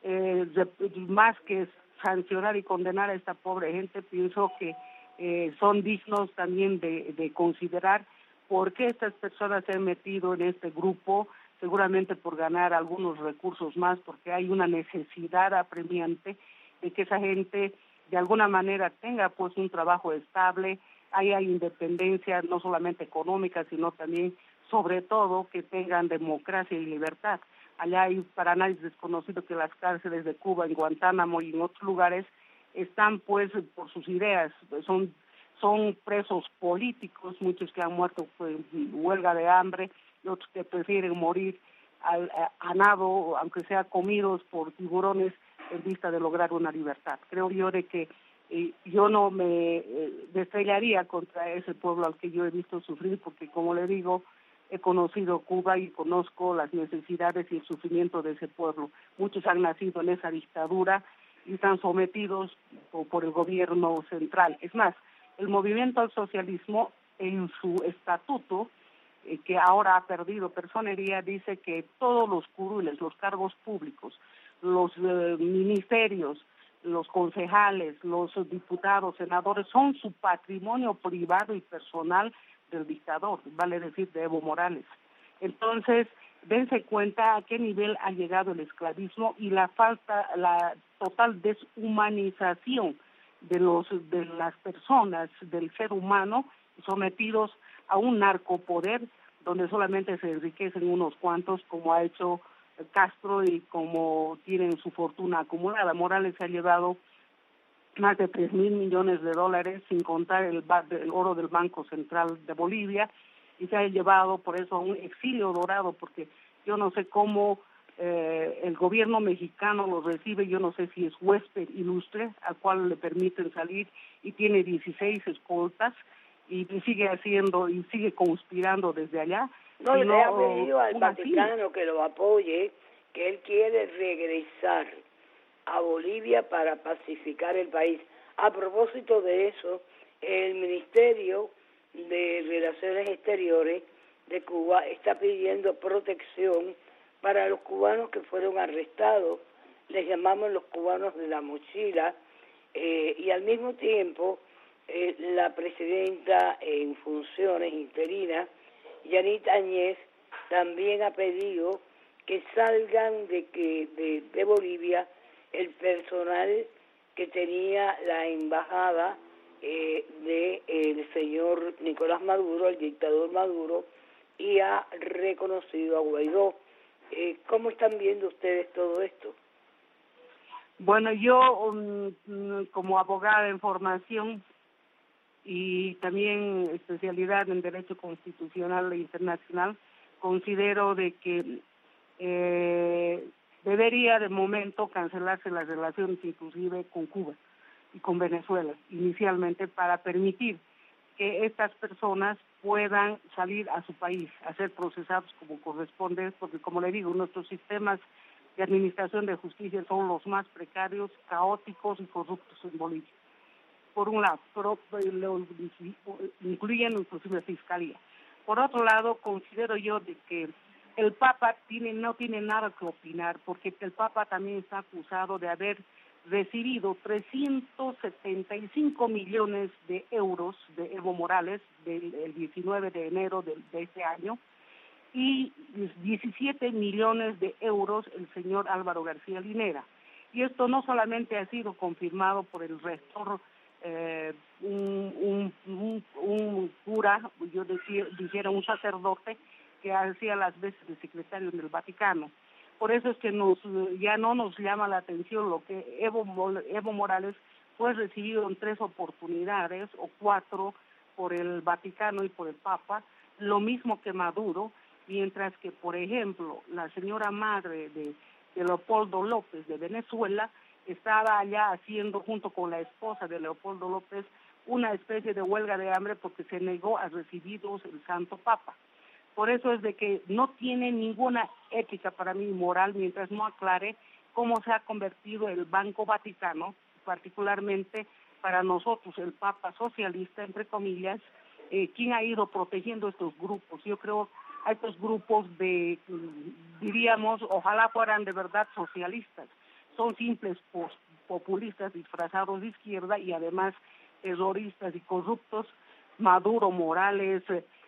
[SPEAKER 13] más que sancionar y condenar a esta pobre gente, pienso que son dignos también de considerar por qué estas personas se han metido en este grupo, seguramente por ganar algunos recursos más, porque hay una necesidad apremiante de que esa gente de alguna manera tenga pues un trabajo estable, haya independencia no solamente económica, sino también, sobre todo, que tengan democracia y libertad. Allá hay para nadie desconocido que las cárceles de Cuba, en Guantánamo y en otros lugares, están pues por sus ideas, son presos políticos, muchos que han muerto pues, en huelga de hambre, y otros que prefieren morir a nado, aunque sea comidos por tiburones, en vista de lograr una libertad. Creo yo de que yo no me estrellaría contra ese pueblo al que yo he visto sufrir, porque como le digo, he conocido Cuba y conozco las necesidades y el sufrimiento de ese pueblo. Muchos han nacido en esa dictadura y están sometidos por el gobierno central. Es más, el movimiento al socialismo, en su estatuto, que ahora ha perdido personería, dice que todos los curules, los cargos públicos, los ministerios, los concejales, los diputados, senadores, son su patrimonio privado y personal del dictador, vale decir, de Evo Morales. Entonces, dense cuenta a qué nivel ha llegado el esclavismo y la total deshumanización de las personas, del ser humano, sometidos a un narcopoder donde solamente se enriquecen unos cuantos, como ha hecho Castro y como tienen su fortuna acumulada. Morales se ha llevado más de 3,000 millones de dólares, sin contar el oro del Banco Central de Bolivia, y se ha llevado por eso a un exilio dorado, porque yo no sé cómo el gobierno mexicano lo recibe, yo no sé si es huésped ilustre, al cual le permiten salir, y tiene 16 escoltas, y sigue conspirando desde allá.
[SPEAKER 2] No, le ha pedido al Vaticano que lo apoye, que él quiere regresar a Bolivia para pacificar el país. A propósito de eso, el Ministerio de Relaciones Exteriores de Cuba está pidiendo protección para los cubanos que fueron arrestados, les llamamos los cubanos de la mochila, y al mismo tiempo la presidenta en funciones interina, Yanit Áñez, también ha pedido que salgan de Bolivia el personal que tenía la embajada del señor Nicolás Maduro, el dictador Maduro, y ha reconocido a Guaidó. ¿Cómo están viendo ustedes todo esto?
[SPEAKER 13] Bueno, yo como abogada en formación y también especialidad en Derecho Constitucional e Internacional, considero de que debería de momento cancelarse las relaciones inclusive con Cuba y con Venezuela, inicialmente, para permitir que estas personas puedan salir a su país, a ser procesados como corresponde, porque como le digo, nuestros sistemas de administración de justicia son los más precarios, caóticos y corruptos en Bolivia. Por un lado, pero incluyen inclusive la fiscalía. Por otro lado, considero yo de que el Papa no tiene nada que opinar, porque el Papa también está acusado de haber recibido 375 millones de euros de Evo Morales el 19 de enero de este año, y 17 millones de euros el señor Álvaro García Linera. Y esto no solamente ha sido confirmado por el rector, un cura, yo dijera un sacerdote, que hacía las veces de secretario del Vaticano. Por eso es que ya no nos llama la atención lo que Evo Morales fue recibido en 3 oportunidades o 4 por el Vaticano y por el Papa, lo mismo que Maduro, mientras que, por ejemplo, la señora madre de Leopoldo López de Venezuela estaba allá haciendo, junto con la esposa de Leopoldo López, una especie de huelga de hambre porque se negó a recibirlos el Santo Papa. Por eso es de que no tiene ninguna ética para mí moral mientras no aclare cómo se ha convertido el Banco Vaticano, particularmente para nosotros, el Papa socialista, entre comillas, quien ha ido protegiendo estos grupos. Yo creo a estos grupos diríamos, ojalá fueran de verdad socialistas. Son simples populistas disfrazados de izquierda y además terroristas y corruptos. Maduro, Morales,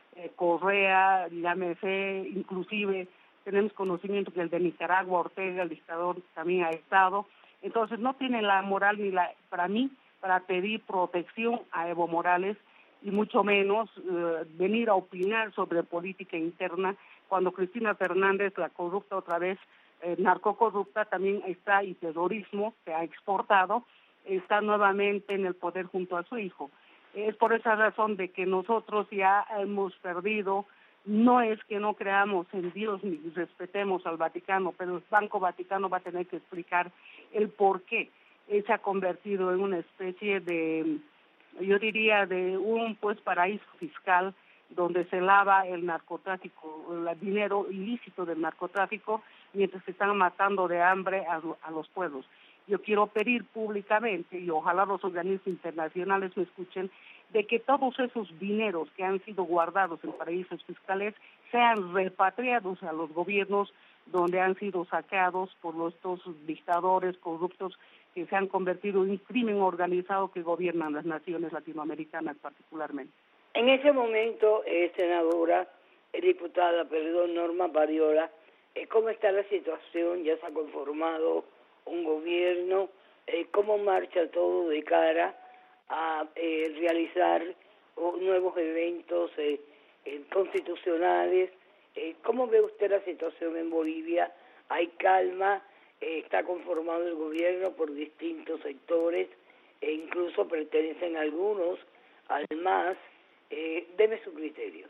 [SPEAKER 13] Correa, llámese, inclusive tenemos conocimiento que el de Nicaragua, Ortega, el dictador, también ha estado. Entonces no tiene la moral para mí, para pedir protección a Evo Morales, y mucho menos venir a opinar sobre política interna, cuando Cristina Fernández, la corrupta otra vez, narcocorrupta también está, y terrorismo que ha exportado, está nuevamente en el poder junto a su hijo. Es por esa razón de que nosotros ya hemos perdido, no es que no creamos en Dios ni respetemos al Vaticano, pero el Banco Vaticano va a tener que explicar el por qué se ha convertido en una especie de, yo diría, de un paraíso fiscal donde se lava el narcotráfico, el dinero ilícito del narcotráfico, mientras se están matando de hambre a los pueblos. Yo quiero pedir públicamente, y ojalá los organismos internacionales me escuchen, de que todos esos dineros que han sido guardados en paraísos fiscales sean repatriados a los gobiernos donde han sido saqueados por estos dictadores corruptos que se han convertido en un crimen organizado que gobiernan las naciones latinoamericanas particularmente.
[SPEAKER 2] En ese momento, senadora, diputada, Norma Variola, ¿cómo está la situación? ¿Ya se ha conformado un gobierno? ¿Cómo marcha todo de cara a realizar nuevos eventos constitucionales? ¿Cómo ve usted la situación en Bolivia? ¿Hay calma? ¿Está conformado el gobierno por distintos sectores? Incluso pertenecen algunos al MAS. Deme su criterio.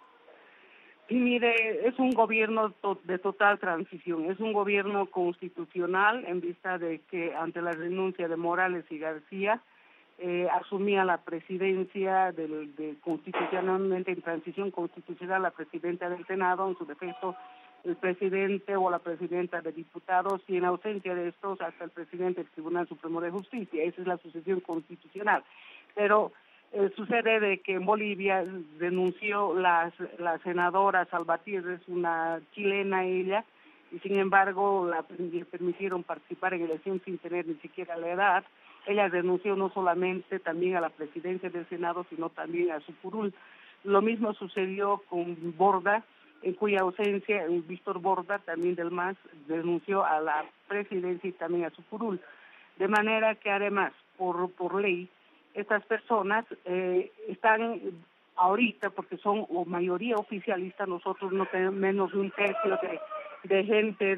[SPEAKER 13] Y mire, es un gobierno de total transición, es un gobierno constitucional en vista de que ante la renuncia de Morales y García asumía la presidencia constitucionalmente en transición constitucional la presidenta del Senado, en su defecto el presidente o la presidenta de diputados, y en ausencia de estos hasta el presidente del Tribunal Supremo de Justicia. Esa es la sucesión constitucional. Pero sucede de que en Bolivia renunció la senadora Salvatierra, es una chilena ella, y sin embargo le permitieron participar en elección sin tener ni siquiera la edad. Ella renunció no solamente también a la presidencia del Senado, sino también a su curul. Lo mismo sucedió con Borda, en cuya ausencia Víctor Borda, también del MAS, renunció a la presidencia y también a su curul. De manera que además, por ley, estas personas están ahorita, porque son o mayoría oficialista, nosotros no tenemos menos de un tercio de gente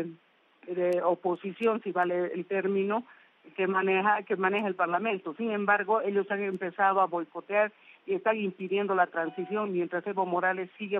[SPEAKER 13] de oposición, si vale el término, que maneja el Parlamento. Sin embargo, ellos han empezado a boicotear y están impidiendo la transición, mientras Evo Morales sigue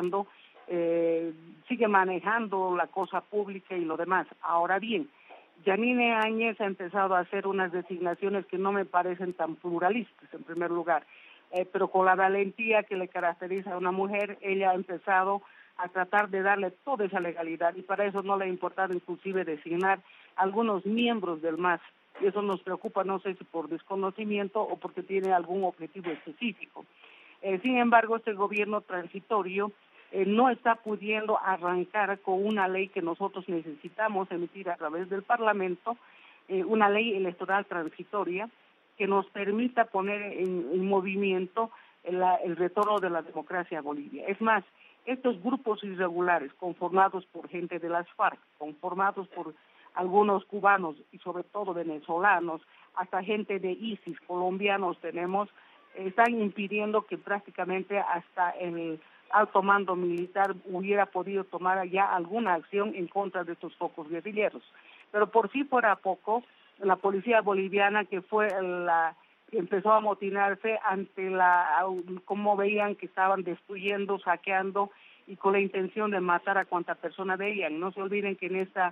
[SPEAKER 13] manejando la cosa pública y lo demás. Ahora bien, Yanine Áñez ha empezado a hacer unas designaciones que no me parecen tan pluralistas, en primer lugar, pero con la valentía que le caracteriza a una mujer, ella ha empezado a tratar de darle toda esa legalidad, y para eso no le ha importado inclusive designar algunos miembros del MAS, y eso nos preocupa, no sé si por desconocimiento o porque tiene algún objetivo específico. Sin embargo, este gobierno transitorio no está pudiendo arrancar con una ley que nosotros necesitamos emitir a través del Parlamento, una ley electoral transitoria que nos permita poner en movimiento el retorno de la democracia a Bolivia. Es más, estos grupos irregulares conformados por gente de las FARC, conformados por algunos cubanos y sobre todo venezolanos, hasta gente de ISIS, colombianos tenemos, están impidiendo que prácticamente hasta el alto mando militar hubiera podido tomar ya alguna acción en contra de estos focos guerrilleros. Pero por si fuera poco, la policía boliviana, que fue la que empezó a amotinarse ante cómo veían que estaban destruyendo, saqueando y con la intención de matar a cuanta persona veían. No se olviden que en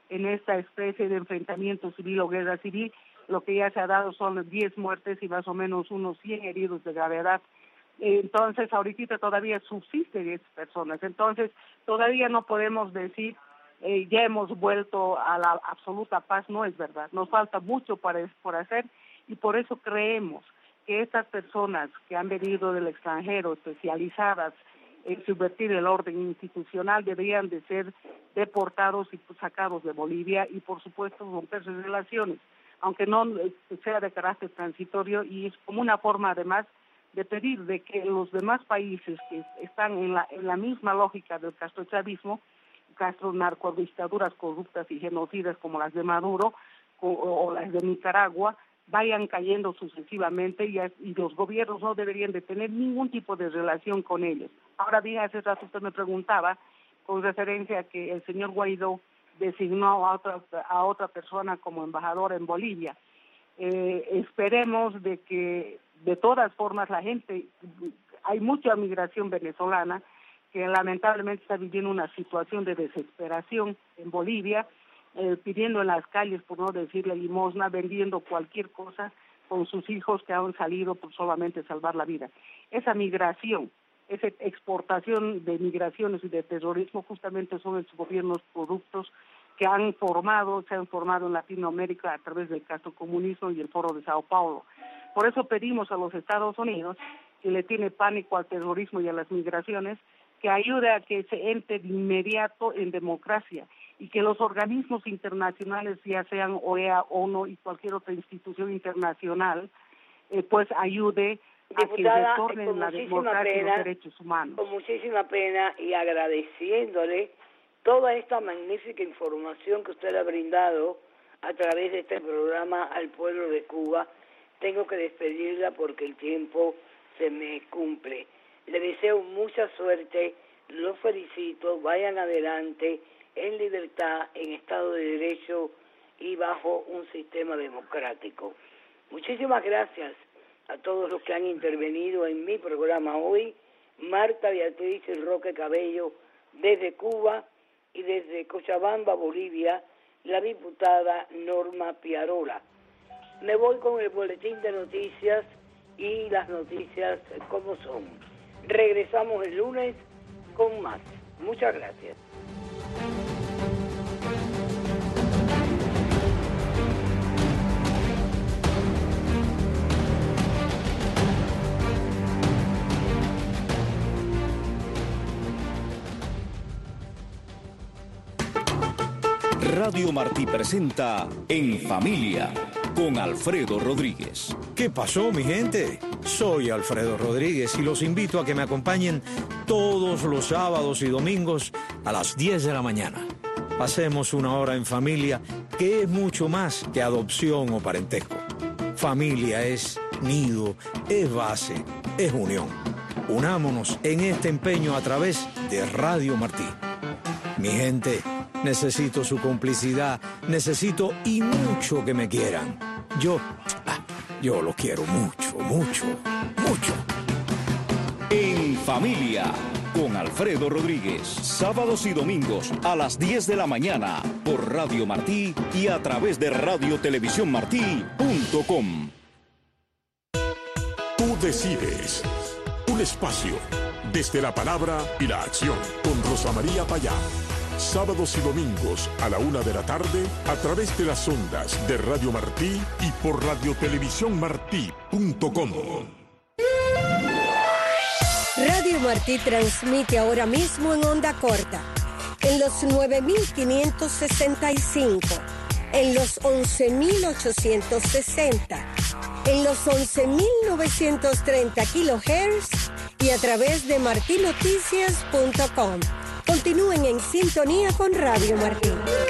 [SPEAKER 13] en esta especie de enfrentamiento civil o guerra civil. Lo que ya se ha dado son 10 muertes y más o menos unos 100 heridos de gravedad. Entonces, ahorita todavía subsisten 10 personas. Entonces, todavía no podemos decir ya hemos vuelto a la absoluta paz. No es verdad. Nos falta mucho por hacer y por eso creemos que estas personas que han venido del extranjero, especializadas en subvertir el orden institucional, deberían de ser deportados y sacados de Bolivia y, por supuesto, romper sus relaciones, aunque no sea de carácter transitorio, y es como una forma, además, de pedir de que los demás países que están en la misma lógica del castrochavismo, narcodictaduras corruptas y genocidas como las de Maduro o las de Nicaragua, vayan cayendo sucesivamente y los gobiernos no deberían de tener ningún tipo de relación con ellos. Ahora bien, hace rato usted me preguntaba, con referencia a que el señor Guaidó designó a otra persona como embajadora en Bolivia. Esperemos de que, de todas formas, la gente, hay mucha migración venezolana que lamentablemente está viviendo una situación de desesperación en Bolivia, pidiendo en las calles, por no decirle limosna, vendiendo cualquier cosa con sus hijos que han salido por solamente salvar la vida. Esa migración, esa exportación de migraciones y de terrorismo justamente son esos gobiernos corruptos que se han formado en Latinoamérica a través del castrocomunismo y el Foro de Sao Paulo. Por eso pedimos a los Estados Unidos, que le tiene pánico al terrorismo y a las migraciones, que ayude a que se entre de inmediato en democracia y que los organismos internacionales, ya sean OEA, ONU y cualquier otra institución internacional, pues ayude a que retornen la democracia y los derechos humanos.
[SPEAKER 2] Con muchísima pena y agradeciéndole toda esta magnífica información que usted ha brindado a través de este programa al pueblo de Cuba, tengo que despedirla porque el tiempo se me cumple. Le deseo mucha suerte, los felicito, vayan adelante en libertad, en Estado de Derecho y bajo un sistema democrático. Muchísimas gracias a todos los que han intervenido en mi programa hoy. Marta Beatriz Roque Cabello desde Cuba y desde Cochabamba, Bolivia, la diputada Norma Piarola. Me voy con el boletín de noticias y las noticias como son. Regresamos el lunes con más. Muchas gracias.
[SPEAKER 14] Radio Martí presenta En Familia con Alfredo Rodríguez.
[SPEAKER 15] ¿Qué pasó, mi gente? Soy Alfredo Rodríguez y los invito a que me acompañen todos los sábados y domingos a las 10 de la mañana. Pasemos una hora en familia, que es mucho más que adopción o parentesco. Familia es nido, es base, es unión. Unámonos en este empeño a través de Radio Martí. Mi gente, necesito su complicidad, necesito y mucho que me quieran. Yo los quiero mucho, mucho, mucho.
[SPEAKER 14] En Familia con Alfredo Rodríguez, sábados y domingos a las 10 de la mañana por Radio Martí y a través de radiotelevisiónmartí.com.
[SPEAKER 1] Tú decides. Un espacio desde la palabra y la acción con Rosa María Payá. Sábados y domingos a la 1 de la tarde a través de las ondas de Radio Martí y por radiotelevisiónmartí.com.
[SPEAKER 9] Radio Martí transmite ahora mismo en onda corta, en los 9565, en los 11860, en los 11930 kHz y a través de martinoticias.com. Continúen en sintonía con Radio Martí.